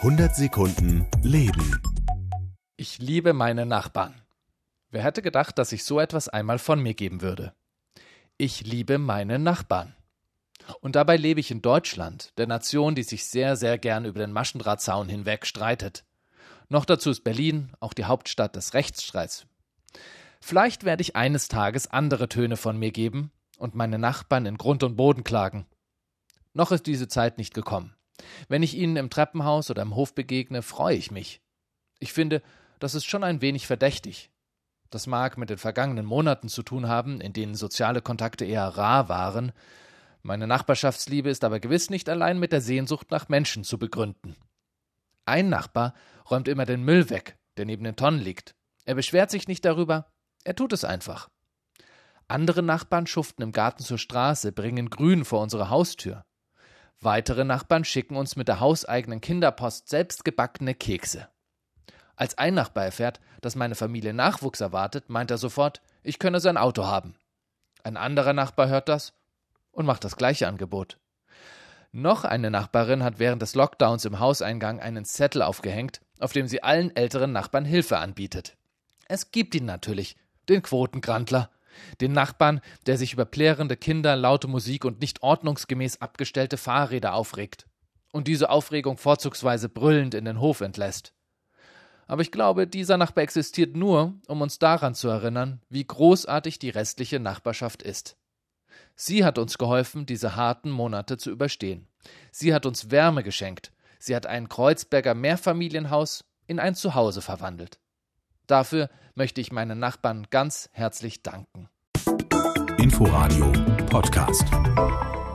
100 Sekunden Leben. Ich liebe meine Nachbarn. Wer hätte gedacht, dass ich so etwas einmal von mir geben würde? Ich liebe meine Nachbarn. Und dabei lebe ich in Deutschland, der Nation, die sich sehr, sehr gern über den Maschendrahtzaun hinweg streitet. Noch dazu ist Berlin auch die Hauptstadt des Rechtsstreits. Vielleicht werde ich eines Tages andere Töne von mir geben und meine Nachbarn in Grund und Boden klagen. Noch ist diese Zeit nicht gekommen. Wenn ich ihnen im Treppenhaus oder im Hof begegne, freue ich mich. Ich finde, das ist schon ein wenig verdächtig. Das mag mit den vergangenen Monaten zu tun haben, in denen soziale Kontakte eher rar waren. Meine Nachbarschaftsliebe ist aber gewiss nicht allein mit der Sehnsucht nach Menschen zu begründen. Ein Nachbar räumt immer den Müll weg, der neben den Tonnen liegt. Er beschwert sich nicht darüber, er tut es einfach. Andere Nachbarn schuften im Garten zur Straße, bringen Grün vor unsere Haustür. Weitere Nachbarn schicken uns mit der hauseigenen Kinderpost selbstgebackene Kekse. Als ein Nachbar erfährt, dass meine Familie Nachwuchs erwartet, meint er sofort, ich könne sein Auto haben. Ein anderer Nachbar hört das und macht das gleiche Angebot. Noch eine Nachbarin hat während des Lockdowns im Hauseingang einen Zettel aufgehängt, auf dem sie allen älteren Nachbarn Hilfe anbietet. Es gibt ihn natürlich, den Quotengrantler. Den Nachbarn, der sich über plärrende Kinder, laute Musik und nicht ordnungsgemäß abgestellte Fahrräder aufregt und diese Aufregung vorzugsweise brüllend in den Hof entlässt. Aber ich glaube, dieser Nachbar existiert nur, um uns daran zu erinnern, wie großartig die restliche Nachbarschaft ist. Sie hat uns geholfen, diese harten Monate zu überstehen. Sie hat uns Wärme geschenkt. Sie hat ein Kreuzberger Mehrfamilienhaus in ein Zuhause verwandelt. Dafür möchte ich meinen Nachbarn ganz herzlich danken. Inforadio Podcast.